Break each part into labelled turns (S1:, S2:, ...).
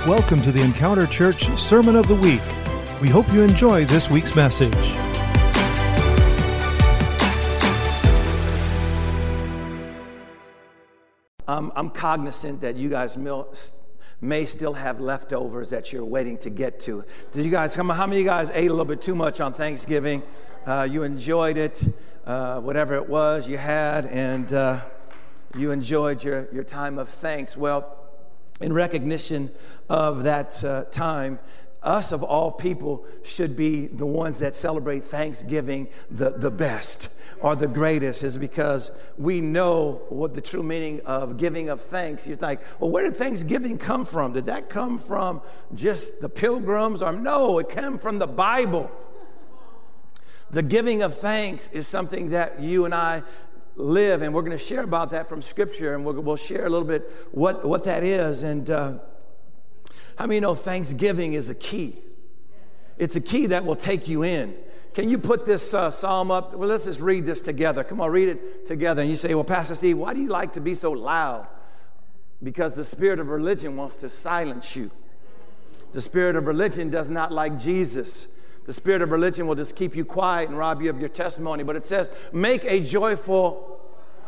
S1: Welcome to the Encounter Church Sermon of the Week. We hope you enjoy this week's message.
S2: I'm cognizant that you guys may still have leftovers that you're waiting to get to. Did you guys, how many of you guys ate a little bit too much on Thanksgiving? You enjoyed it, whatever it was you had, and you enjoyed your time of thanks. Well, in recognition of that time, us of all people should be the ones that celebrate Thanksgiving the best or the greatest, is because we know what the true meaning of giving of thanks. It's like, well, where did Thanksgiving come from? Did that come from just the pilgrims? Or no, it came from the Bible. The giving of thanks is something that you and I live, and we're going to share about that from Scripture, and we'll share a little bit what that is. And how many know Thanksgiving is a key? It's a key that will take you in. Can you put this psalm up? Well, let's just read this together. Come on, read it together. And you say, well, Pastor Steve, why do you like to be so loud? Because the spirit of religion wants to silence you. The spirit of religion does not like Jesus. The spirit of religion will just keep you quiet and rob you of your testimony. But it says, make a joyful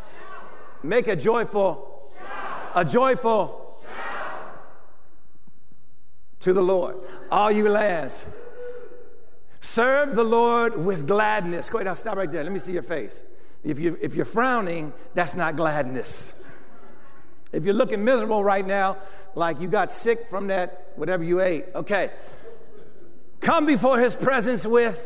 S2: to the Lord, all you lands. Serve the Lord with gladness. Go ahead, now stop right there. Let me see your face. If you're frowning, that's not gladness. If you're looking miserable right now, like you got sick from that whatever you ate, okay. Come before his presence with.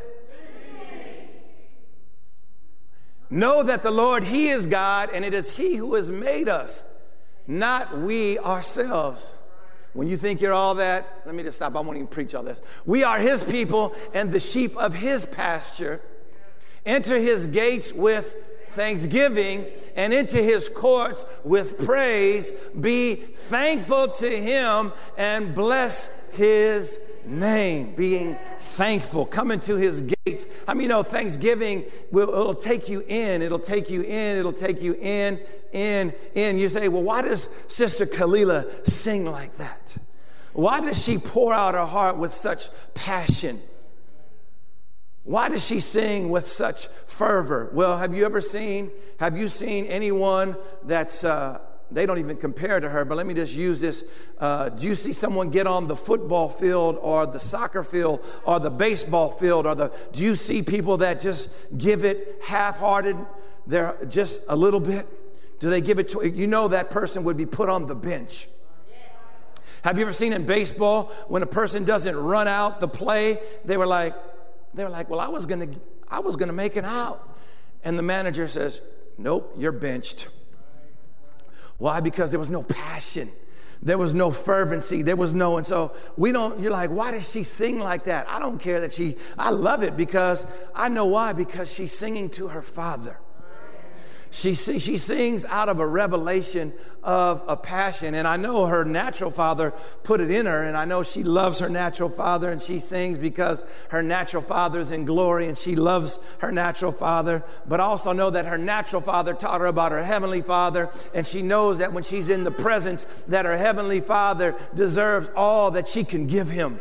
S2: Know that the Lord, he is God, and it is he who has made us, not we ourselves. When you think you're all that, let me just stop. I won't even preach all this. We are his people and the sheep of his pasture. Enter his gates with thanksgiving and into his courts with praise. Be thankful to him and bless his name. Being thankful. Come into his gates. I mean, Thanksgiving it'll take you in. It'll take you in. It'll take you in. You say, well, why does Sister Kalila sing like that? Why does she pour out her heart with such passion? Why does she sing with such fervor? Well, have you seen anyone that's, they don't even compare to her, but let me just use this. Do you see someone get on the football field or the soccer field or the baseball field do you see people that just give it half-hearted? They're just a little bit. Do they give it to, that person would be put on the bench. Have you ever seen in baseball when a person doesn't run out the play, they were like, well, I was gonna make it out. And the manager says, nope, you're benched. Why? Because there was no passion. There was no fervency. There was no, and so you're like, why does she sing like that? I don't care that I love it because I know why, because she's singing to her Father. She sings out of a revelation of a passion. And I know her natural father put it in her. And I know she loves her natural father. And she sings because her natural father's in glory. And she loves her natural father. But I also know that her natural father taught her about her heavenly Father. And she knows that when she's in the presence, that her heavenly Father deserves all that she can give him.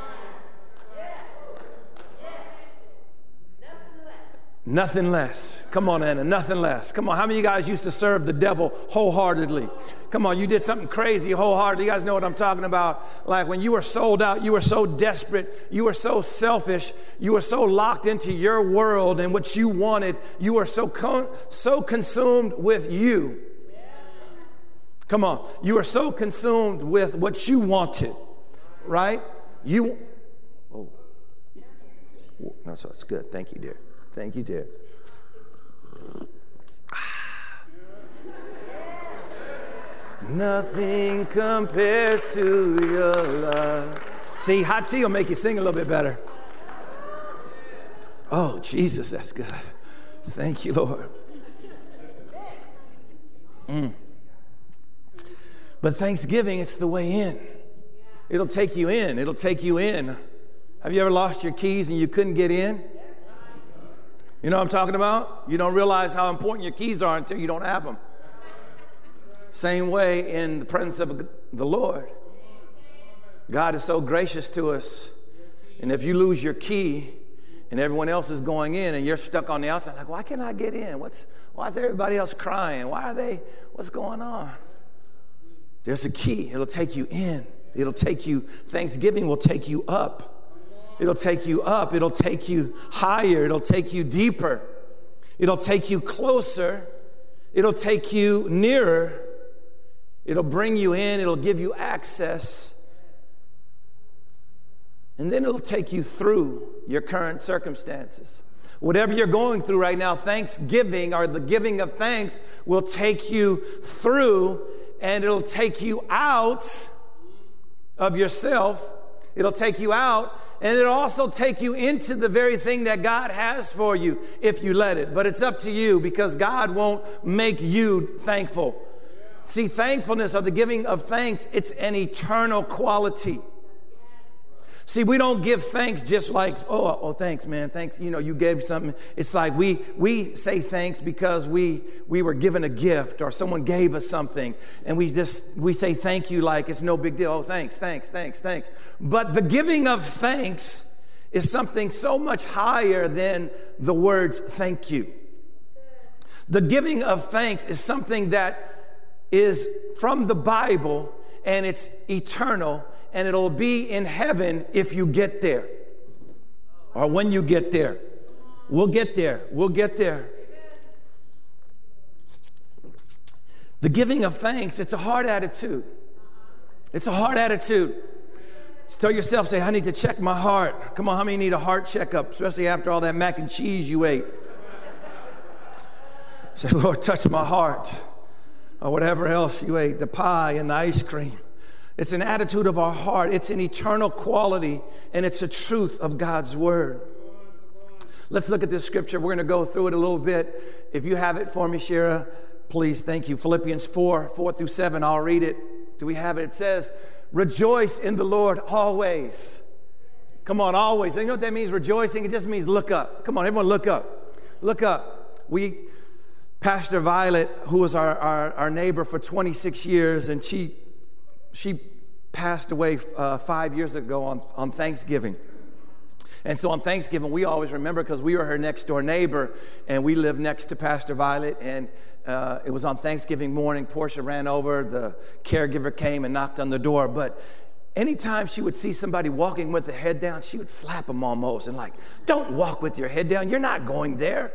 S2: Nothing less. Come on, Anna, nothing less. Come on, how many of you guys used to serve the devil wholeheartedly? Come on, you did something crazy wholeheartedly. You guys know what I'm talking about. Like when you were sold out, you were so desperate, you were so selfish, you were so locked into your world and what you wanted. You were so consumed with you. Come on, you were so consumed with what you wanted, right? No, so it's good. Thank you, dear. Thank you, dear. Nothing compares to your love. See, hot tea will make you sing a little bit better. Oh, Jesus, that's good. Thank you, Lord. But Thanksgiving, it's the way in. It'll take you in. It'll take you in. Have you ever lost your keys and you couldn't get in? You know what I'm talking about? You don't realize how important your keys are until you don't have them. Same way in the presence of the Lord. God is so gracious to us. And if you lose your key and everyone else is going in and you're stuck on the outside, like, why can't I get in? Why is everybody else crying? What's going on? There's a key. It'll take you in. It'll take you, Thanksgiving will take you up. It'll take you up. It'll take you higher. It'll take you deeper. It'll take you closer. It'll take you nearer. It'll bring you in. It'll give you access. And then it'll take you through your current circumstances. Whatever you're going through right now, Thanksgiving or the giving of thanks will take you through, and it'll take you out of yourself. It'll take you out, and it'll also take you into the very thing that God has for you if you let it. But it's up to you, because God won't make you thankful. See, thankfulness or the giving of thanks, it's an eternal quality. See, we don't give thanks just like, oh, thanks, man. Thanks, you gave something. It's like we say thanks because we were given a gift or someone gave us something. And we say thank you like it's no big deal. Oh, thanks. But the giving of thanks is something so much higher than the words thank you. The giving of thanks is something that is from the Bible, and it's eternal. And it'll be in heaven if you get there, or when you get there. We'll get there. The giving of thanks, it's a hard attitude. It's a hard attitude. Just tell yourself, say, I need to check my heart. Come on, how many need a heart checkup, especially after all that mac and cheese you ate? Say, Lord, touch my heart, or whatever else you ate, the pie and the ice cream. It's an attitude of our heart. It's an eternal quality, and it's a truth of God's word. Let's look at this scripture. We're going to go through it a little bit. If you have it for me, Shira, please. Thank you. Philippians 4:4-7. I'll read it. Do we have it? It says, rejoice in the Lord always. Come on, always. And you know what that means, rejoicing? It just means look up. Come on, everyone look up. Look up. Pastor Violet, who was our neighbor for 26 years, and she passed away 5 years ago on Thanksgiving. And so on Thanksgiving, we always remember, because we were her next door neighbor, and we lived next to Pastor Violet. And it was on Thanksgiving morning. Portia ran over. The caregiver came and knocked on the door. But anytime she would see somebody walking with the head down, she would slap them almost and like, don't walk with your head down. You're not going there.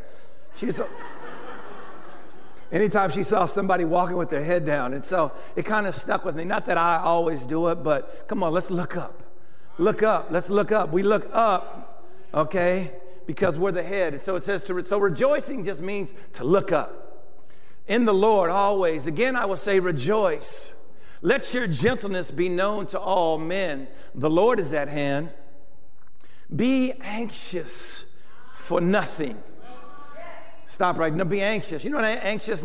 S2: Anytime she saw somebody walking with their head down. And so it kind of stuck with me. Not that I always do it, but come on, let's look up. Look up. Let's look up. We look up, okay, because we're the head. And so it says, so rejoicing just means to look up. In the Lord always. Again, I will say rejoice. Let your gentleness be known to all men. The Lord is at hand. Be anxious for nothing. Stop right now. Be anxious. You know what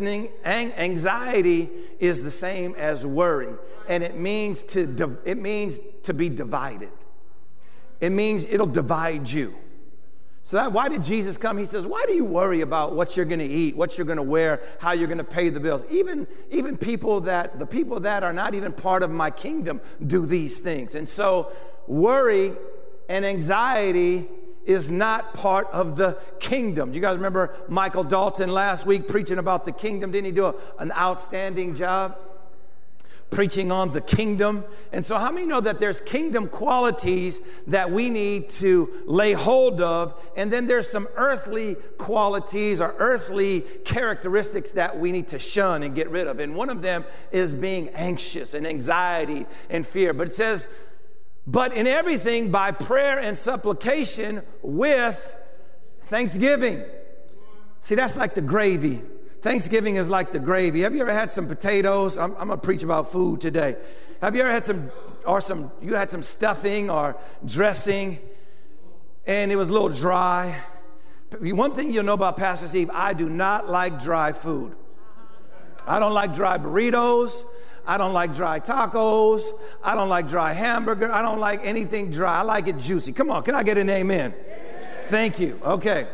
S2: anxiety is? The same as worry, and it means to be divided. It means it'll divide you. So why did Jesus come? He says, why do you worry about what you're going to eat, what you're going to wear, how you're going to pay the bills? Even the people that are not even part of my kingdom do these things. And so worry and anxiety is not part of the kingdom. You guys remember Michael Dalton last week preaching about the kingdom? Didn't he do an outstanding job preaching on the kingdom? And so how many know that there's kingdom qualities that we need to lay hold of, and then there's some earthly qualities or earthly characteristics that we need to shun and get rid of? And one of them is being anxious and anxiety and fear. But it says, but in everything by prayer and supplication with thanksgiving. See, that's like the gravy. Thanksgiving is like the gravy. Have you ever had some potatoes? I'm going to preach about food today. Have you ever had you had some stuffing or dressing and it was a little dry? One thing you'll know about Pastor Steve, I do not like dry food. I don't like dry burritos. I don't like dry tacos. I don't like dry hamburger. I don't like anything dry. I like it juicy. Come on, can I get an amen? Thank you. Okay.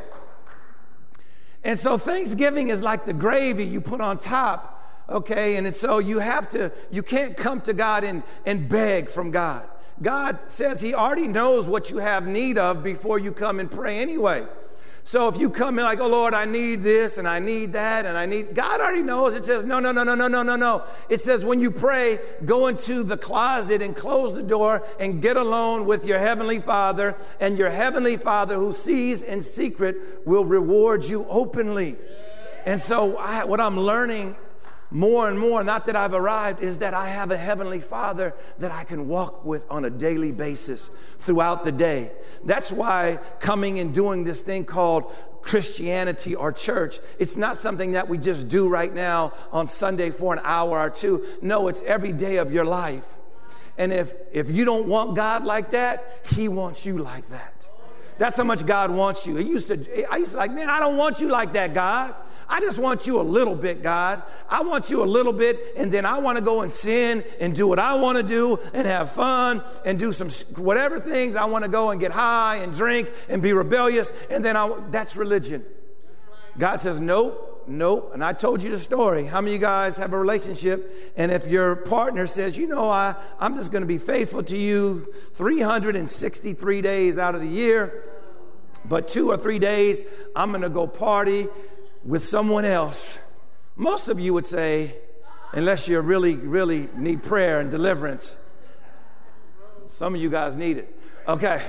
S2: And so Thanksgiving is like the gravy you put on top, okay? And so you can't come to God and beg from God. God says he already knows what you have need of before you come and pray anyway. So if you come in like, oh, Lord, I need this and I need that and I need, God already knows. It says, no. It says when you pray, go into the closet and close the door and get alone with your Heavenly Father, and your Heavenly Father who sees in secret will reward you openly. And so what I'm learning more and more, not that I've arrived, is that I have a Heavenly Father that I can walk with on a daily basis throughout the day. That's why coming and doing this thing called Christianity or church, it's not something that we just do right now on Sunday for an hour or two. No, it's every day of your life. And if you don't want God like that, he wants you like that. That's how much God wants you. I used to like, man, I don't want you like that, God. I just want you a little bit, God. I want you a little bit, and then I want to go and sin and do what I want to do and have fun and do some whatever things. I want to go and get high and drink and be rebellious, and then that's religion. God says, nope. And I told you the story. How many of you guys have a relationship, and if your partner says, I'm just going to be faithful to you 363 days out of the year, but 2 or 3 days I'm going to go party with someone else, most of you would say, unless you really, really need prayer and deliverance. Some of you guys need it. Okay.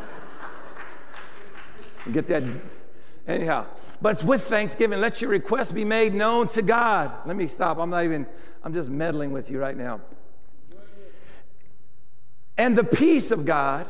S2: Get that. Anyhow, but it's with thanksgiving. Let your requests be made known to God. Let me stop. I'm just meddling with you right now. And the peace of God.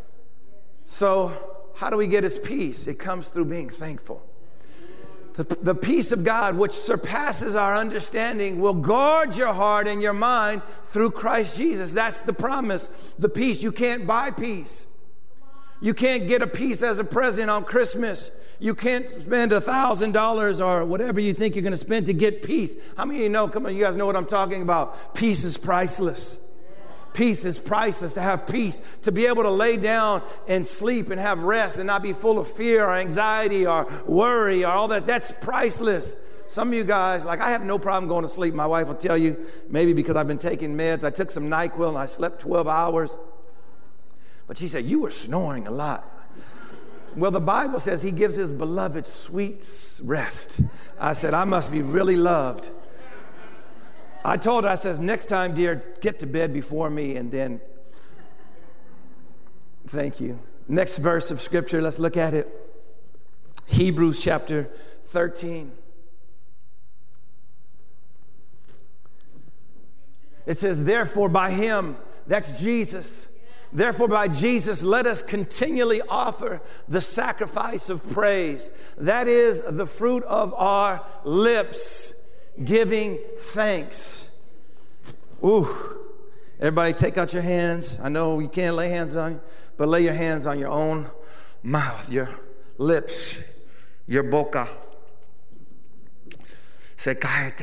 S2: So how do we get his peace? It comes through being thankful. The peace of God, which surpasses our understanding, will guard your heart and your mind through Christ Jesus. That's the promise, the peace. You can't buy peace. You can't get a peace as a present on Christmas. You can't spend $1,000 or whatever you think you're going to spend to get peace. How many of you know, come on, you guys know what I'm talking about. Peace is priceless. Peace is priceless. To have peace, to be able to lay down and sleep and have rest and not be full of fear or anxiety or worry or all that, that's priceless. Some of you guys, like, I have no problem going to sleep. My wife will tell you, maybe because I've been taking meds. I took some NyQuil and I slept 12 hours. But she said, you were snoring a lot. Well, the Bible says he gives his beloved sweet rest. I said, I must be really loved. I told her, I says, next time, dear, get to bed before me, and then, thank you. Next verse of Scripture, let's look at it. Hebrews chapter 13. It says, therefore by him, that's Jesus, therefore by Jesus, let us continually offer the sacrifice of praise. That is the fruit of our lips, giving thanks. Ooh. Everybody take out your hands. I know you can't lay hands on you, but lay your hands on your own mouth, your lips, your boca. Say, cállate.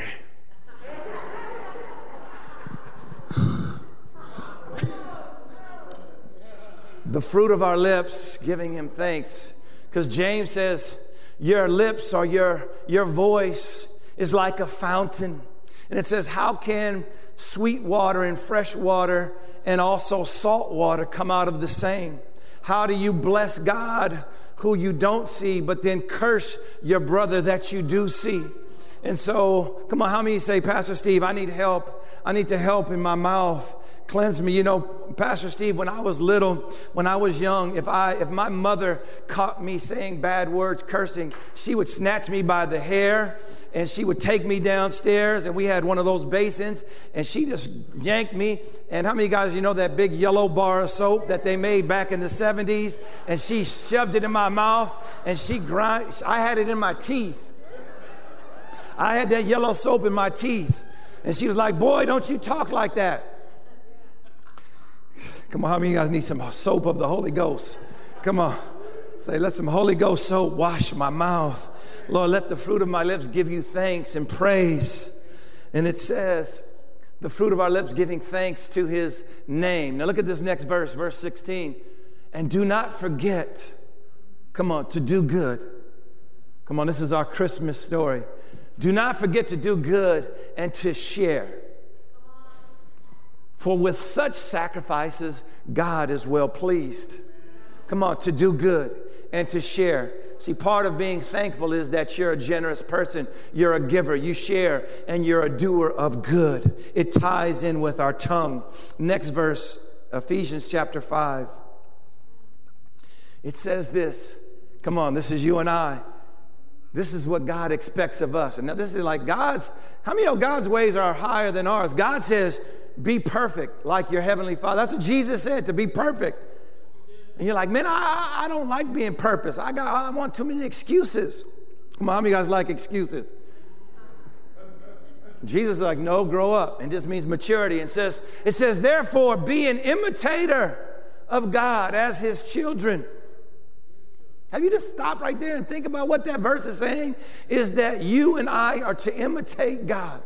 S2: The fruit of our lips, giving him thanks. Because James says, your lips or your voice is like a fountain. And it says, how can sweet water and fresh water and also salt water come out of the same? How do you bless God who you don't see, but then curse your brother that you do see? And so, come on, how many say, Pastor Steve, I need help. I need to help in my mouth. Cleanse me. You know, Pastor Steve, when I was little, when I was young, if my mother caught me saying bad words, cursing, she would snatch me by the hair and she would take me downstairs, and we had one of those basins, and she just yanked me. And how many guys, you know that big yellow bar of soap that they made back in the 70s? And she shoved it in my mouth, and I had it in my teeth. I had that yellow soap in my teeth. And she was like, boy, don't you talk like that. Come on, how many of you guys need some soap of the Holy Ghost? Come on. Say, let some Holy Ghost soap wash my mouth. Lord, let the fruit of my lips give you thanks and praise. And it says, the fruit of our lips giving thanks to his name. Now look at this next verse, verse 16. And do not forget, come on, to do good. Come on, this is our Christmas story. Do not forget to do good and to share. For with such sacrifices, God is well pleased. Come on, to do good and to share. See, part of being thankful is that you're a generous person. You're a giver. You share, and you're a doer of good. It ties in with our tongue. Next verse, Ephesians chapter 5. It says this. Come on, this is you and I. This is what God expects of us. And now this is like God's, how many know God's ways are higher than ours? God says, be perfect like your heavenly Father. That's what Jesus said, to be perfect. And you're like, man, I don't like being perfect. I want too many excuses. Come on, how many guys like excuses? Jesus is like, no, grow up. And this means maturity. And it says, therefore, be an imitator of God as his children. Have you just stopped right there and think about what that verse is saying? Is that you and I are to imitate God.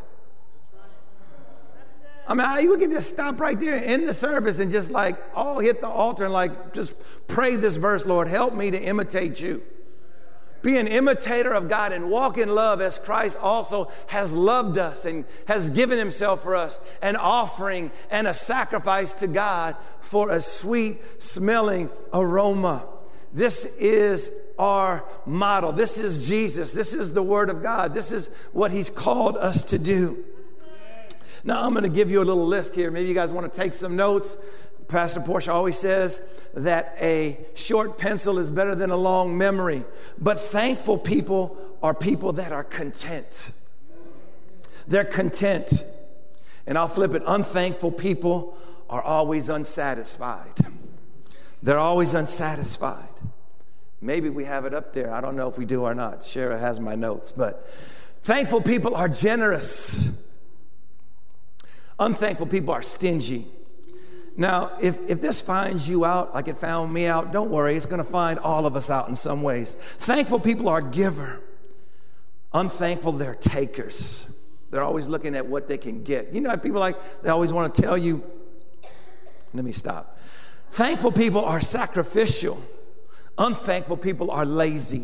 S2: I mean, you can just stop right there in the service and just like all hit the altar and like just pray this verse, Lord, help me to imitate you. Be an imitator of God and walk in love as Christ also has loved us and has given himself for us, an offering and a sacrifice to God for a sweet smelling aroma. This is our model. This is Jesus. This is the Word of God. This is what he's called us to do. Now, I'm going to give you a little list here. Maybe you guys want to take some notes. Pastor Portia always says that a short pencil is better than a long memory. But thankful people are people that are content. They're content. And I'll flip it. Unthankful people are always unsatisfied. They're always unsatisfied. Maybe we have it up there. I don't know if we do or not. Shara has my notes. But thankful people are generous. Unthankful people are stingy. Now, if this finds you out like it found me out, don't worry. It's going to find all of us out in some ways. Thankful people are giver. Unthankful, they're takers. They're always looking at what they can get. You know, people they always want to tell you, let me stop. Thankful people are sacrificial. Unthankful people are lazy.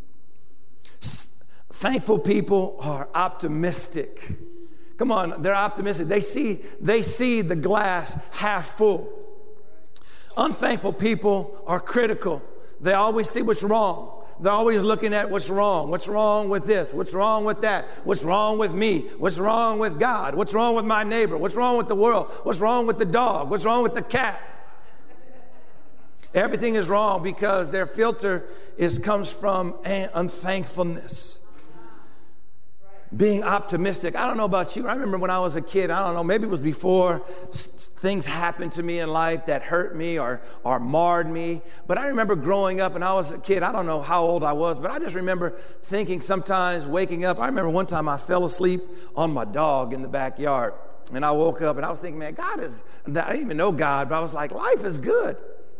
S2: Thankful people are optimistic. Come on, they're optimistic. They see the glass half full. Unthankful people are critical. They always see what's wrong. They're always looking at what's wrong. What's wrong with this? What's wrong with that? What's wrong with me? What's wrong with God? What's wrong with my neighbor? What's wrong with the world? What's wrong with the dog? What's wrong with the cat? Everything is wrong because their filter comes from unthankfulness. Being optimistic. I don't know about you. I remember when I was a kid, I don't know, maybe it was before things happened to me in life that hurt me or marred me. But I remember growing up and I was a kid. I don't know how old I was, but I just remember thinking sometimes waking up. I remember one time I fell asleep on my dog in the backyard. And I woke up and I was thinking, man, I didn't even know God, but I was like, life is good.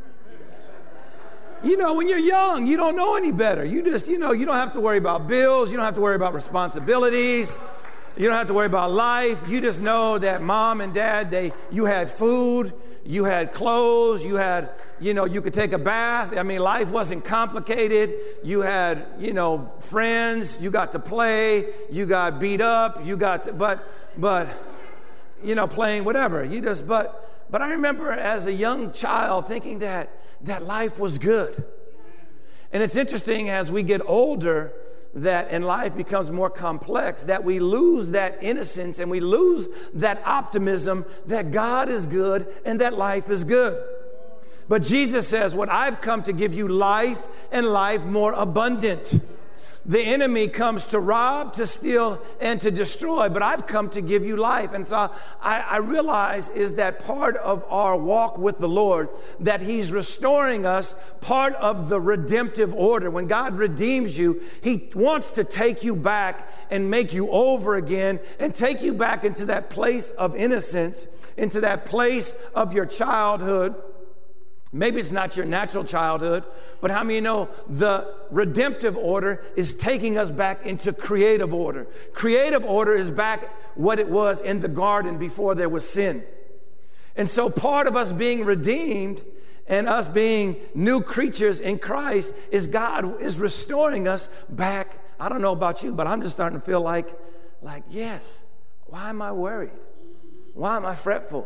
S2: You know, when you're young, you don't know any better. You just, you don't have to worry about bills. You don't have to worry about responsibilities. You don't have to worry about life. You just know that mom and dad, you had food, you had clothes, you had, you could take a bath. I mean, life wasn't complicated. You had, friends. You got to play. You got beat up. You got to, but playing whatever. But I remember as a young child thinking that life was good. And it's interesting as we get older and life becomes more complex, that we lose that innocence and we lose that optimism that God is good and that life is good. But Jesus says, what I've come to give you life and life more abundant. The enemy comes to rob, to steal, and to destroy, but I've come to give you life. And so I realize is that part of our walk with the Lord, that he's restoring us, part of the redemptive order. When God redeems you, he wants to take you back and make you over again and take you back into that place of innocence, into that place of your childhood. Maybe it's not your natural childhood, but how many know the redemptive order is taking us back into creative order? Creative order is back what it was in the garden before there was sin. And so part of us being redeemed and us being new creatures in Christ is God is restoring us back. I don't know about you, but I'm just starting to feel like yes, why am I worried? Why am I fretful?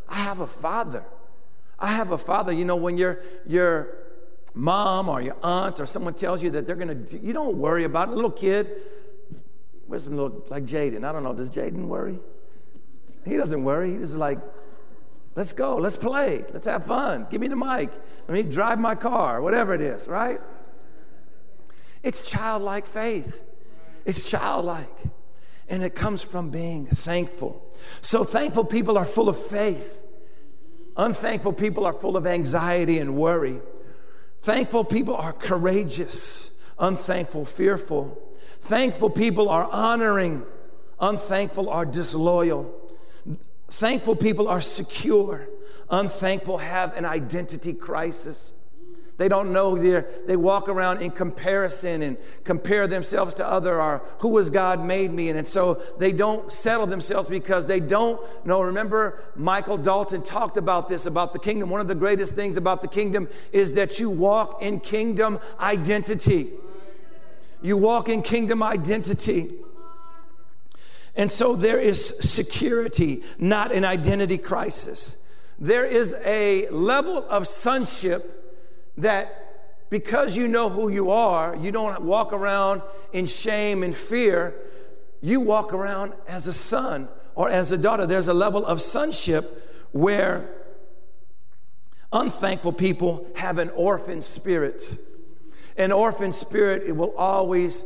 S2: I have a father. I have a father. You know, when your mom or your aunt or someone tells you that they're going to, you don't worry about it. A little kid, where's some little, like Jaden? I don't know. Does Jaden worry? He doesn't worry. He's just like, let's go. Let's play. Let's have fun. Give me the mic. Let me drive my car, whatever it is, right? It's childlike faith. It's childlike. And it comes from being thankful. So thankful people are full of faith. Unthankful people are full of anxiety and worry. Thankful people are courageous. Unthankful, fearful. Thankful people are honoring. Unthankful are disloyal. Thankful people are secure. Unthankful have an identity crisis. They don't know, they walk around in comparison and compare themselves to other, or who has God made me? And so they don't settle themselves because they don't know. Remember, Michael Dalton talked about this, about the kingdom. One of the greatest things about the kingdom is that you walk in kingdom identity. You walk in kingdom identity. And so there is security, not an identity crisis. There is a level of sonship that because you know who you are, you don't walk around in shame and fear. You walk around as a son or as a daughter. There's a level of sonship where unthankful people have an orphan spirit. An orphan spirit, it will always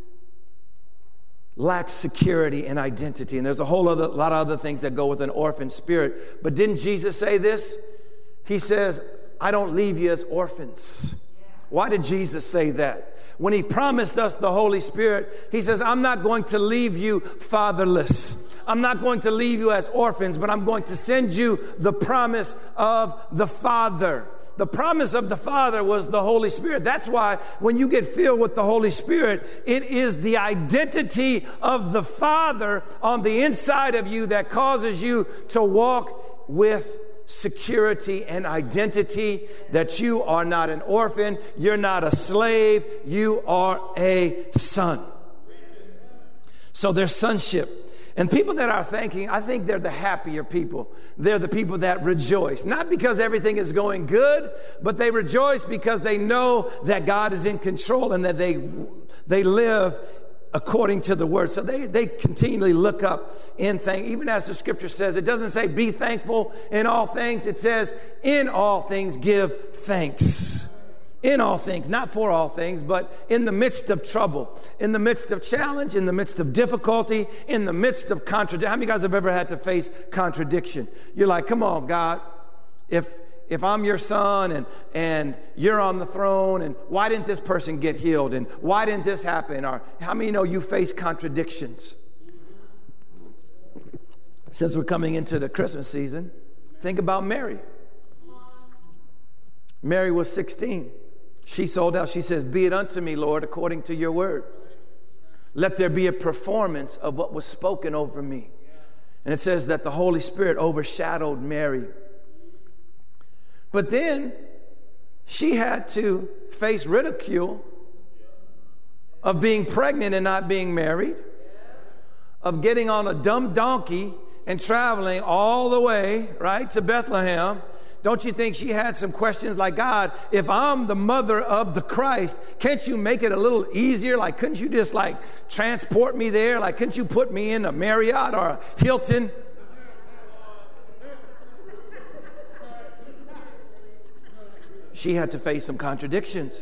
S2: lack security and identity. And there's a lot of other things that go with an orphan spirit. But didn't Jesus say this? He says, I don't leave you as orphans. Why did Jesus say that? When he promised us the Holy Spirit, he says, I'm not going to leave you fatherless. I'm not going to leave you as orphans, but I'm going to send you the promise of the Father. The promise of the Father was the Holy Spirit. That's why when you get filled with the Holy Spirit, it is the identity of the Father on the inside of you that causes you to walk with security and identity, that you are not an orphan, you're not a slave, you are a son. So there's sonship. And people that are thanking, I think they're the happier people. They're the people that rejoice. Not because everything is going good, but they rejoice because they know that God is in control and that they live according to the word. So they continually look up in things. Even as the scripture says, it doesn't say be thankful in all things. It says in all things give thanks. In all things, not for all things, but in the midst of trouble, in the midst of challenge, in the midst of difficulty, in the midst of contradiction. How many of you guys have ever had to face contradiction? You're like, come on, God, if I'm your son and you're on the throne, and why didn't this person get healed? And why didn't this happen? Or how many know you face contradictions? Since we're coming into the Christmas season, think about Mary. Mary was 16. She sold out. She says, be it unto me, Lord, according to your word. Let there be a performance of what was spoken over me. And it says that the Holy Spirit overshadowed Mary. But then she had to face ridicule of being pregnant and not being married, of getting on a dumb donkey and traveling all the way, right, to Bethlehem. Don't you think she had some questions like, God, if I'm the mother of the Christ, can't you make it a little easier? Like, couldn't you just like transport me there? Like, couldn't you put me in a Marriott or a Hilton? She had to face some contradictions.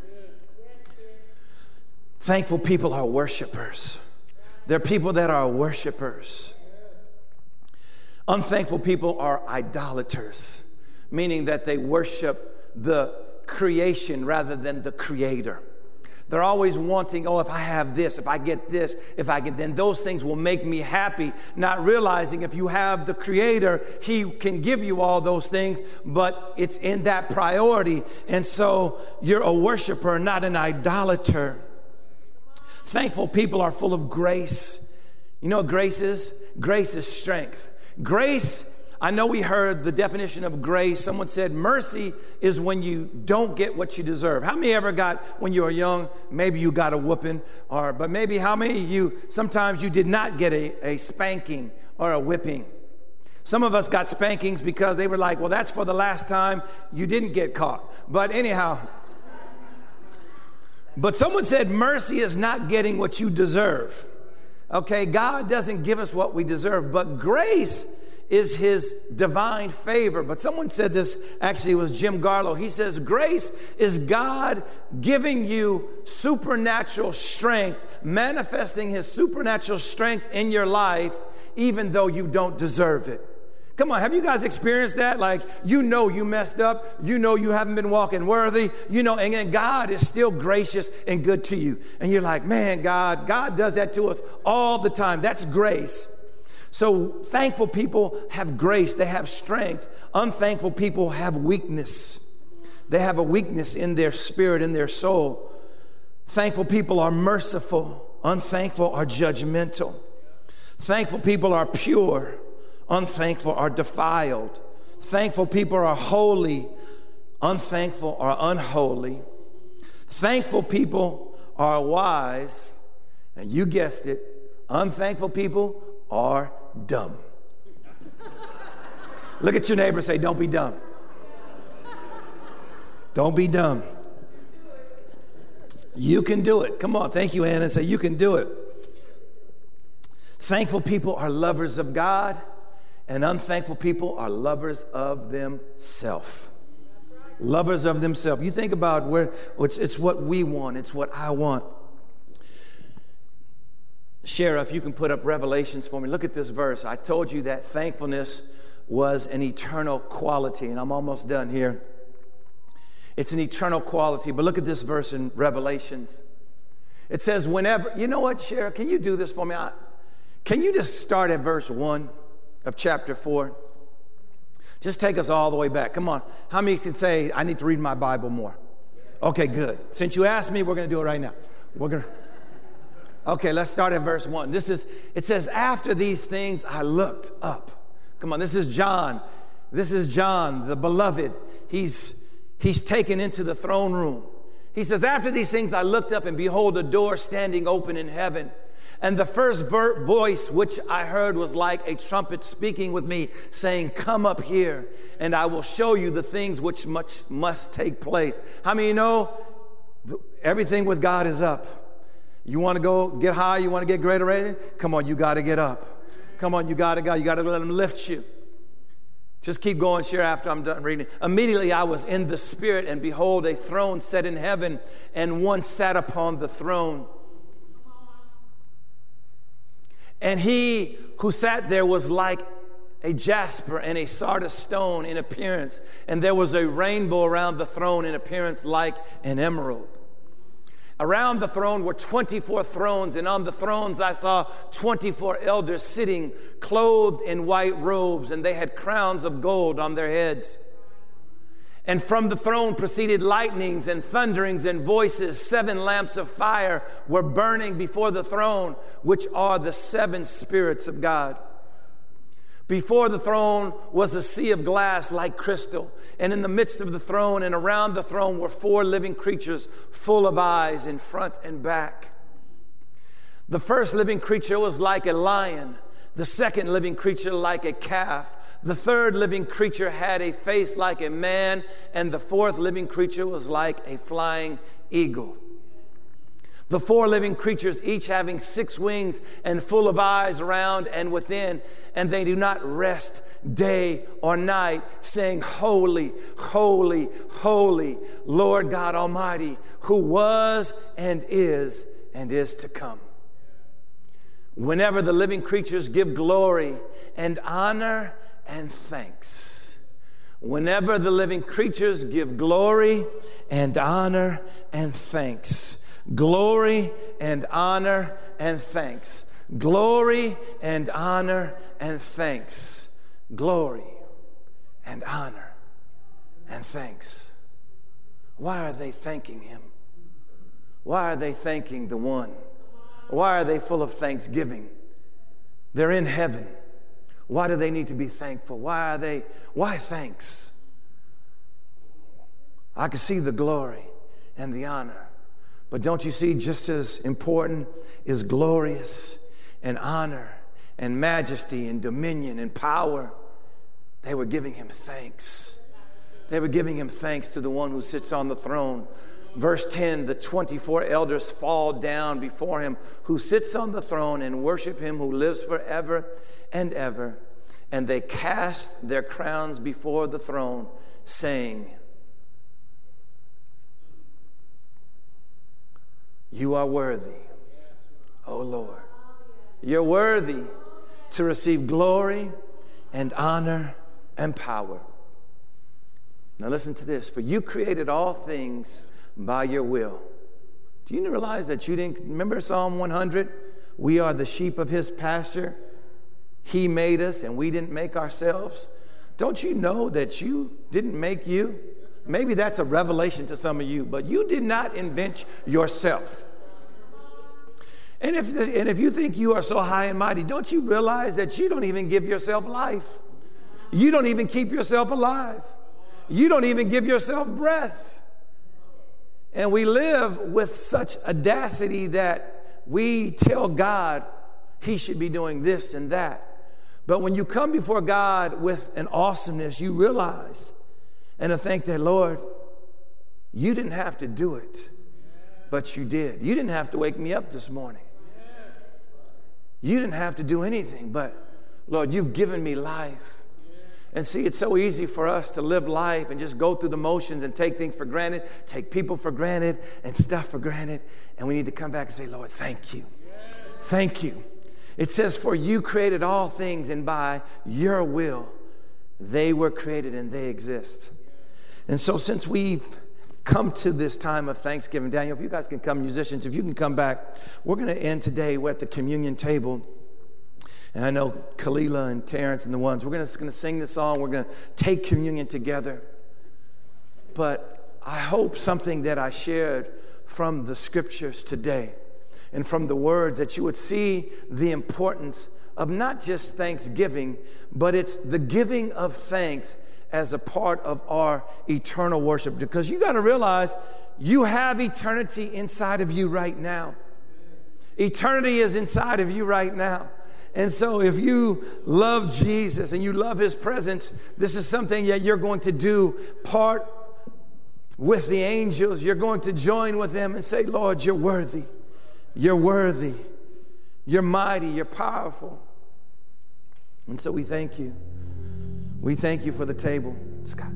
S2: Thankful people are worshipers. They're people that are worshipers. Unthankful people are idolaters, meaning that they worship the creation rather than the creator. They're always wanting, oh, if I have this, if I get this, then those things will make me happy, not realizing if you have the creator, he can give you all those things, but it's in that priority. And so you're a worshiper, not an idolater. Thankful people are full of grace. You know what grace is? Grace is strength. Grace, I know we heard the definition of grace. Someone said mercy is when you don't get what you deserve. How many ever got, when you were young, maybe you got a whooping, but maybe how many of you, sometimes you did not get a spanking or a whipping. Some of us got spankings because they were like, well, that's for the last time you didn't get caught. But anyhow, but someone said mercy is not getting what you deserve. Okay, God doesn't give us what we deserve, but grace is his divine favor. But someone said this, actually it was Jim Garlow. He says, grace is God giving you supernatural strength, manifesting his supernatural strength in your life, even though you don't deserve it. Come on, have you guys experienced that? Like, you know you messed up, you know you haven't been walking worthy, you know, and then God is still gracious and good to you. And you're like, man, God does that to us all the time. That's grace. So thankful people have grace, they have strength. Unthankful people have weakness. They have a weakness in their spirit, in their soul. Thankful people are merciful. Unthankful are judgmental. Thankful people are pure. Unthankful are defiled. Thankful people are holy. Unthankful are unholy. Thankful people are wise. And you guessed it, unthankful people are dumb. Look at your neighbor and say, don't be dumb. Don't be dumb. You can do it. Come on, thank you, Anna, and say, you can do it. Thankful people are lovers of God, and unthankful people are lovers of themselves. Lovers of themselves. You think about where it's what we want, it's what I want. Sheriff, you can put up Revelations for me. Look at this verse. I told you that thankfulness was an eternal quality, and I'm almost done here. It's an eternal quality, but look at this verse in Revelations. It says, whenever, you know what, Sheriff, can you do this for me? Can you just start at verse 1 of chapter 4? Just take us all the way back. Come on. How many can say, I need to read my Bible more? Okay, good. Since you asked me, we're going to do it right now. Okay, let's start at verse 1. It says, after these things I looked up. Come on, this is John. This is John, the beloved. He's taken into the throne room. He says, after these things I looked up, and behold, a door standing open in heaven. And the first voice which I heard was like a trumpet speaking with me, saying, come up here, and I will show you the things which must take place. How many of you know everything with God is up? You want to go get high? You want to get greater rating? Come on, you got to get up. Come on, you got to go. You got to let him lift you. Just keep going, share after I'm done reading. Immediately I was in the Spirit, and behold, a throne set in heaven, and one sat upon the throne. And he who sat there was like a jasper and a sardis stone in appearance, and there was a rainbow around the throne in appearance like an emerald. Around the throne were 24 thrones, and on the thrones I saw 24 elders sitting, clothed in white robes, and they had crowns of gold on their heads. And from the throne proceeded lightnings and thunderings and voices. 7 lamps of fire were burning before the throne, which are the 7 spirits of God. Before the throne was a sea of glass like crystal, and in the midst of the throne and around the throne were 4 living creatures full of eyes in front and back. The first living creature was like a lion, the second living creature like a calf, the third living creature had a face like a man, and the fourth living creature was like a flying eagle. The 4 living creatures, each having 6 wings and full of eyes around and within, and they do not rest day or night, saying, holy, holy, holy, Lord God Almighty, who was and is to come. Whenever the living creatures give glory and honor and thanks. Whenever the living creatures give glory and honor and thanks. Glory and honor and thanks. Glory and honor and thanks. Glory and honor and thanks. Why are they thanking him? Why are they thanking the one? Why are they full of thanksgiving? They're in heaven. Why do they need to be thankful? Why thanks? I can see the glory and the honor. But don't you see, just as important is glorious and honor and majesty and dominion and power They were giving him thanks. They were giving him thanks to the one who sits on the throne. Verse 10, the 24 elders fall down before him who sits on the throne and worship him who lives forever and ever. And they cast their crowns before the throne, saying, you are worthy, O Lord. You're worthy to receive glory and honor and power. Now listen to this. For you created all things by your will. Do you realize that you didn't, remember Psalm 100? We are the sheep of his pasture. He made us and we didn't make ourselves. Don't you know that you didn't make you? Maybe that's a revelation to some of you, but you did not invent yourself. And if you think you are so high and mighty, don't you realize that you don't even give yourself life? You don't even keep yourself alive. You don't even give yourself breath. And we live with such audacity that we tell God he should be doing this and that. But when you come before God with an awesomeness, you realize and to think that, Lord, you didn't have to do it, but you did. You didn't have to wake me up this morning. You didn't have to do anything, but Lord, you've given me life. And see, it's so easy for us to live life and just go through the motions and take things for granted, take people for granted and stuff for granted. And we need to come back and say, Lord, thank you. Thank you. It says, for you created all things, and by your will they were created and they exist. And so since we've come to this time of Thanksgiving, Daniel, if you guys can come, musicians, if you can come back, we're going to end today. We're at the communion table. And I know Kalila and Terrence and the ones, we're going to sing this song. We're going to take communion together. But I hope something that I shared from the scriptures today and from the words, that you would see the importance of not just Thanksgiving, but it's the giving of thanks as a part of our eternal worship. Because you got to realize you have eternity inside of you right now. Eternity is inside of you right now. And so if you love Jesus and you love his presence, this is something that you're going to do part with the angels. You're going to join with them and say, Lord, you're worthy. You're worthy. You're mighty. You're powerful. And so we thank you. We thank you for the table. Scott.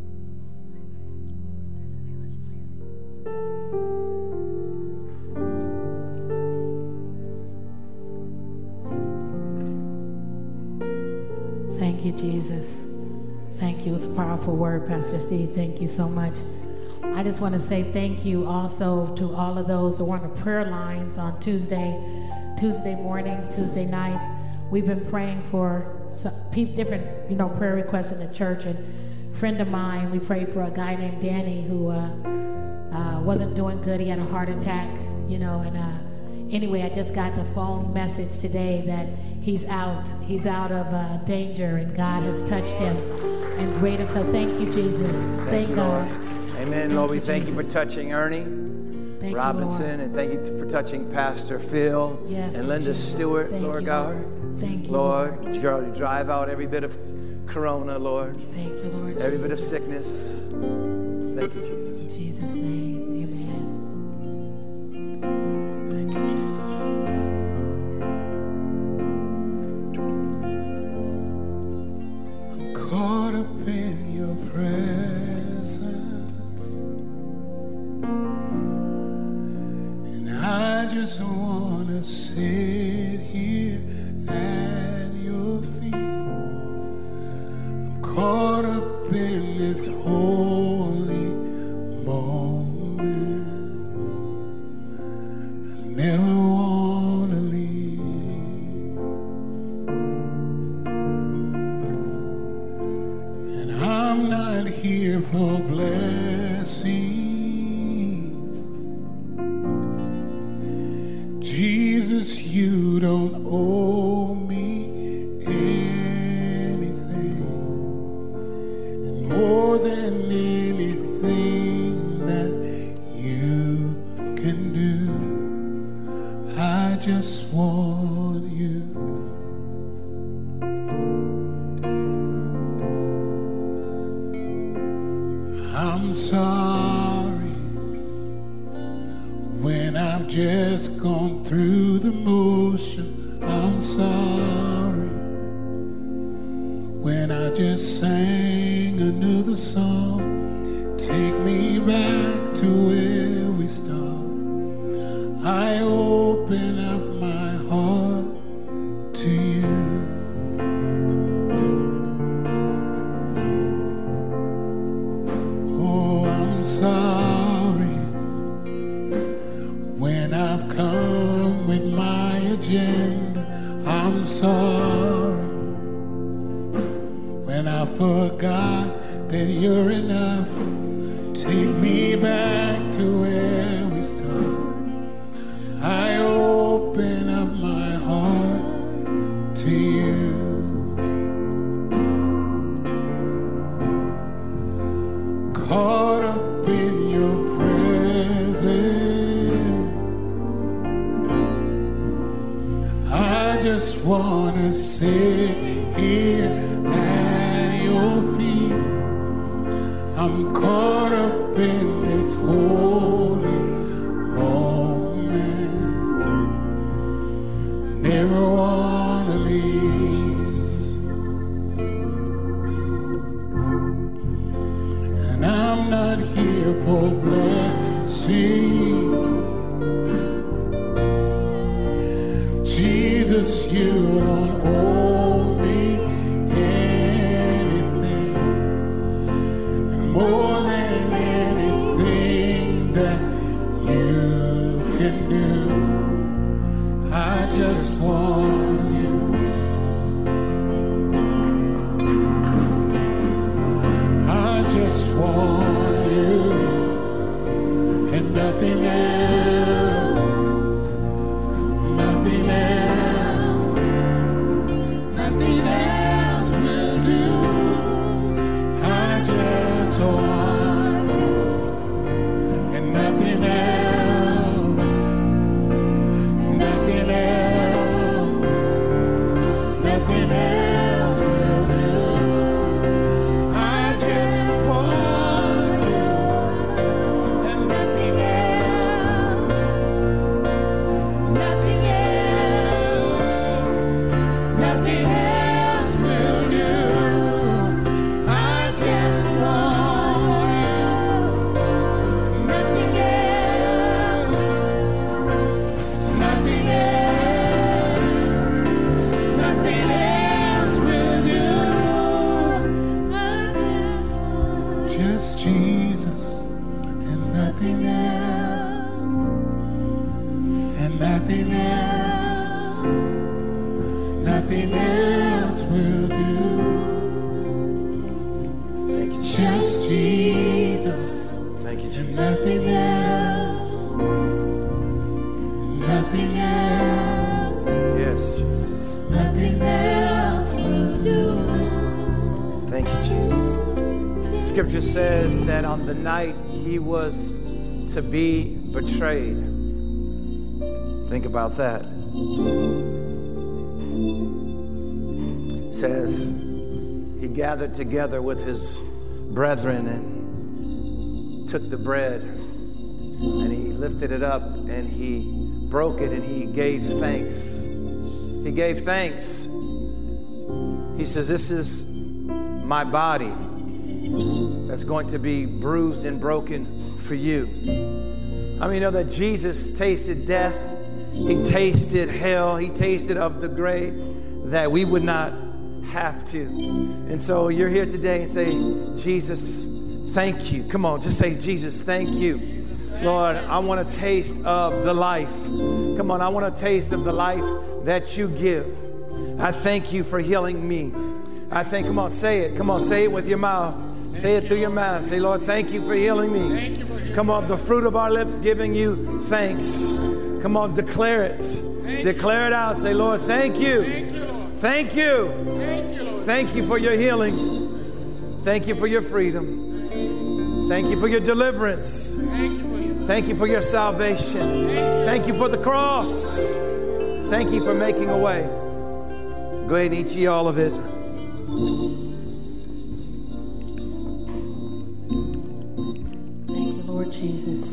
S3: Thank you, Jesus. Thank you. It's a powerful word, Pastor Steve. Thank you so much. I just want to say thank you also to all of those who are on the prayer lines on Tuesday mornings, Tuesday nights. We've been praying for some different, prayer requests in the church. And a friend of mine, we prayed for a guy named Danny who wasn't doing good. He had a heart attack, anyway, I just got the phone message today that he's out of danger, and God has touched him and great him. So thank you, Jesus. Thank God.
S2: Amen, Lord. We thank you for touching Ernie Robinson, and thank you for touching Pastor Phil and Linda Stewart, Lord God.
S3: Thank you,
S2: Lord. You drive out every bit of corona, Lord.
S3: Thank you, Lord.
S2: Every bit of sickness. Thank you, Jesus.
S3: In Jesus' name, amen.
S2: Thank you, Jesus.
S4: I'm caught up in your presence, and I just want to sit here at your feet. I'm caught up in this holy moment. I never want to leave, and I'm not here for blessings. Jesus, you don't owe me anything, and more than anything that you can do, I just want you. I'm sorry when I've just gone through the motion. I'm sorry when I just sang another song. Take me back to where we started. I open up my heart to you. Oh, I'm sorry when I've come with my agenda. I'm sorry when I forgot that you're enough. Take me back to where we started. I open up my heart to you. Caught up in your presence, I just wanna sit here at your feet. I'm caught up in this holy moment. Never wanna leave. And I'm not here for blessing. Jesus, you don't owe me anything. And more than anything that you can do, I just want you. I just want you and nothing else, nothing else, nothing else will do. I just want you and nothing else, nothing else, nothing else will do. I just want you and nothing else, nothing else, nothing else will do. I just want you, nothing else, nothing else, nothing else will do. Just Jesus and nothing else, and nothing else, nothing else will do.
S2: Thank you, Jesus.
S4: Just Jesus
S2: Thank you,
S4: and
S2: Jesus.
S4: nothing else, nothing else,
S2: Yes, Jesus.
S4: nothing else will do.
S2: Thank you, Jesus. Scripture says that on the night he was to be betrayed. Think about that. It says he gathered together with his brethren and took the bread and he lifted it up and he broke it and he gave thanks. He gave thanks. He says, "This is my body that's going to be bruised and broken for you." I mean, you know that Jesus tasted death. He tasted hell. He tasted of the grave that we would not have to. And so you're here today and say, "Jesus, thank you." Come on, just say, "Jesus, thank you." Lord, I want a taste of the life. Come on, I want a taste of the life that you give. I thank you for healing me. I thank, come on, say it. Come on, say it with your mouth. Say it through your mouth. Say, "Lord, thank you for healing me." Come on, the fruit of our lips giving you thanks. Come on, declare it. Declare it out. Say, "Lord, thank you. Thank you. Thank you for your healing. Thank you for your freedom. Thank you for your deliverance. Thank you for your salvation. Thank you for the cross. Thank you for making a way." Go ahead and eat ye all of it.
S3: Lord Jesus.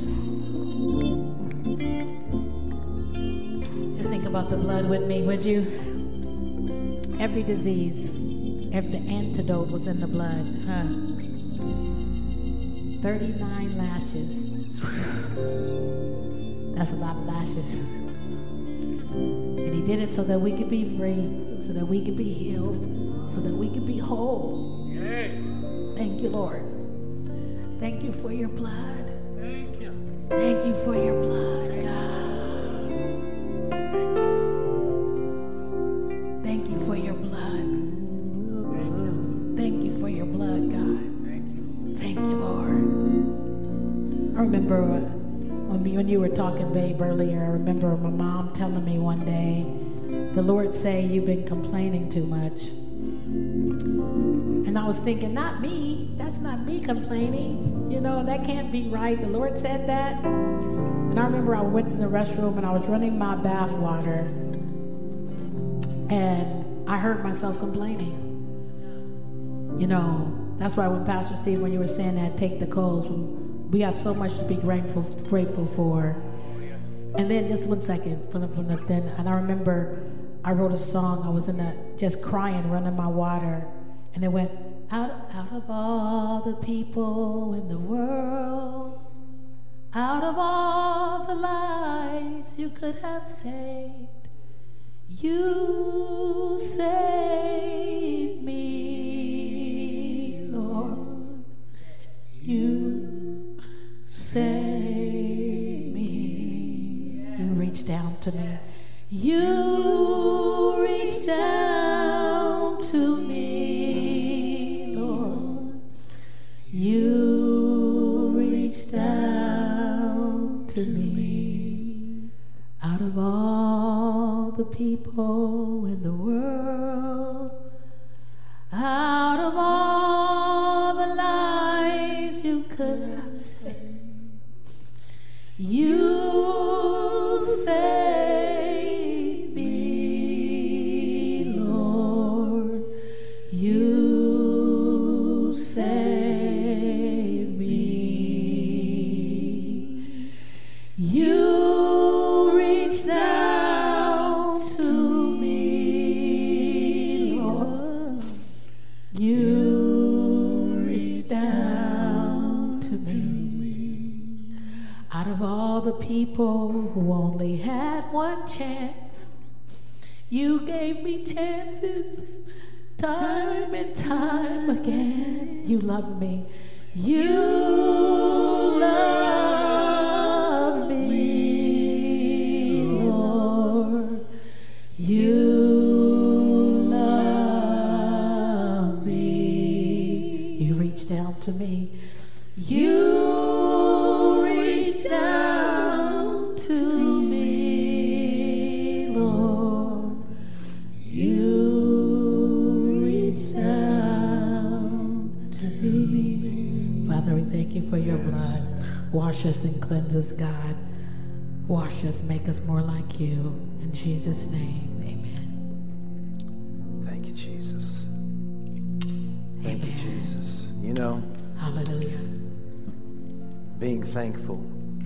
S3: Just think about the blood with me, would you? Every disease, every antidote was in the blood. 39 lashes. That's a lot of lashes. And he did it so that we could be free, so that we could be healed, so that we could be whole. Thank you, Lord. Thank you for your blood.
S4: Thank you.
S3: Thank you for your blood, God. Thank you for your blood.
S4: Thank you.
S3: Thank you for your blood, God.
S4: Thank you.
S3: Thank you, Lord. I remember when you were talking, babe, earlier, I remember my mom telling me one day, the Lord say, you've been complaining too much. And I was thinking, not me. That's not me complaining. You know, that can't be right. The Lord said that. And I remember I went to the restroom and I was running my bath water. And I heard myself complaining. You know, that's why when Pastor Steve, when you were saying that, take the coals, we have so much to be grateful for. And then just 1 second, and I remember I wrote a song. I was just crying, running my water, and it went, out of all the people in the world, out of all the lives you could have saved, you saved me, Lord. You saved me. You reached down to me. You reached down to me, Lord. You reached down to me. Out of all the people in the world, out of all the lives you could have saved, you saved me, Lord. You saved me. You reached out to me, Lord. You reached out to me. Out of all the people who only had one chance, you gave me chances time and time again. You loved me. You loved me, Lord. You loved me. You reached down to me. You reached down to me, Lord. You reached down to me. Father, we thank you for your blood. Wash us and cleanse us, God. Wash us, make us more like you. In Jesus' name, amen.
S2: Thank you, Jesus. Thank you, Jesus. You know,
S3: Hallelujah.
S2: being thankful,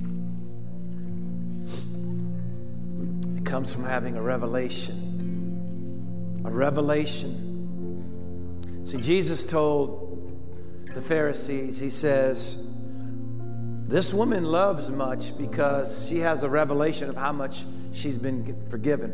S2: it comes from having a revelation. A revelation. See, Jesus told the Pharisees, he says, this woman loves much because she has a revelation of how much she's been forgiven.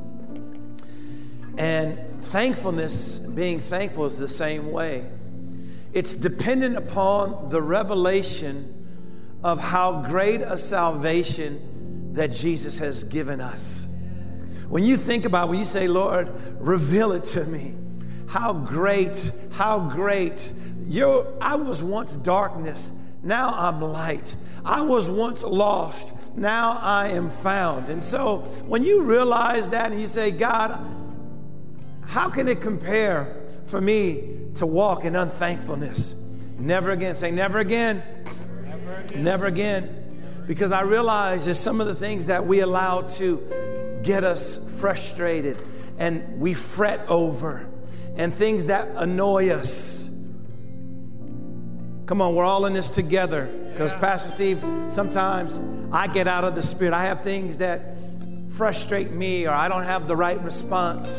S2: And thankfulness, being thankful, is the same way. It's dependent upon the revelation of how great a salvation that Jesus has given us. When you think about, when you say, Lord, reveal it to me. How great. I was once darkness, now I'm light. I was once lost, now I am found. And so when you realize that and you say, God, how can it compare for me to walk in unthankfulness? Never again. Say never again.
S4: Never again.
S2: Never again. Because I realize there's some of the things that we allow to get us frustrated and we fret over, and things that annoy us. Come on, we're all in this together. Because Pastor Steve, sometimes I get out of the Spirit. I have things that frustrate me, or I don't have the right response.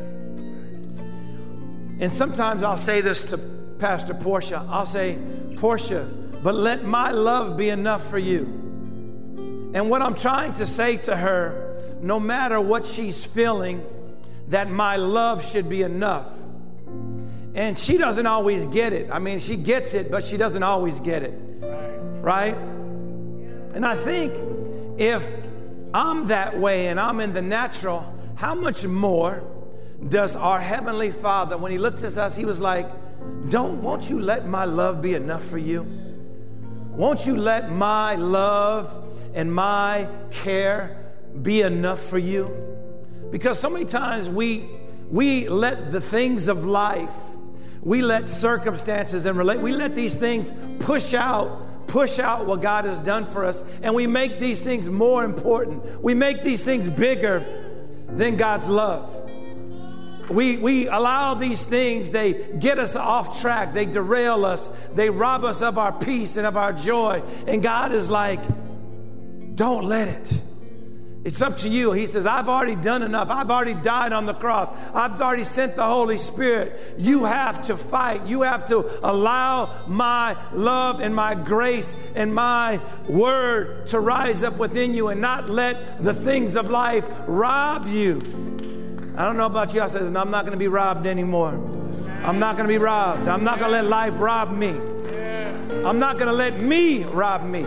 S2: And sometimes I'll say this to Pastor Portia. I'll say, Portia, but let my love be enough for you. And what I'm trying to say to her, no matter what she's feeling, that my love should be enough. And she doesn't always get it. I mean, she gets it, but she doesn't always get it. Right? And I think if I'm that way and I'm in the natural, how much more does our Heavenly Father, when He looks at us, He was like, won't you let my love be enough for you? Won't you let my love and my care be enough for you? Because so many times we let the things of life, we let circumstances and we let these things push out what God has done for us, and we make these things more important. We make these things bigger than God's love. We allow these things, they get us off track, they derail us, they rob us of our peace and of our joy. And God is like, don't let it. It's up to you. He says, I've already done enough. I've already died on the cross. I've already sent the Holy Spirit. You have to fight. You have to allow my love and my grace and my word to rise up within you, and not let the things of life rob you. I don't know about you. I said, I'm not going to be robbed anymore. I'm not going to be robbed. I'm not going to let life rob me. I'm not going to let me rob me.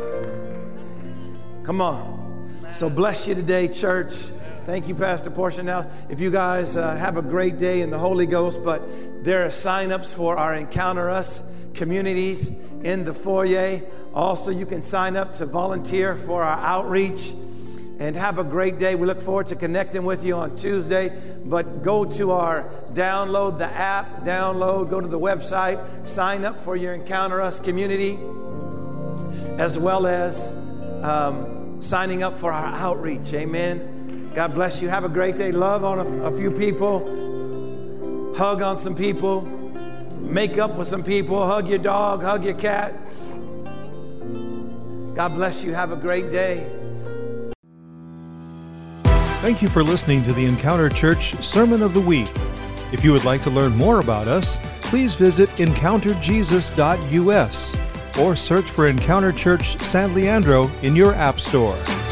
S2: Come on. So bless you today, church. Thank you, Pastor Portia. Now, if you guys have a great day in the Holy Ghost, but there are sign-ups for our Encounter Us communities in the foyer. Also, you can sign up to volunteer for our outreach. And have a great day. We look forward to connecting with you on Tuesday. But go to our download the app, go to the website, sign up for your Encounter Us community, as well as signing up for our outreach. Amen. God bless you. Have a great day. Love on a few people. Hug on some people. Make up with some people. Hug your dog. Hug your cat. God bless you. Have a great day.
S1: Thank you for listening to the Encounter Church Sermon of the Week. If you would like to learn more about us, please visit encounterjesus.us or search for Encounter Church San Leandro in your app store.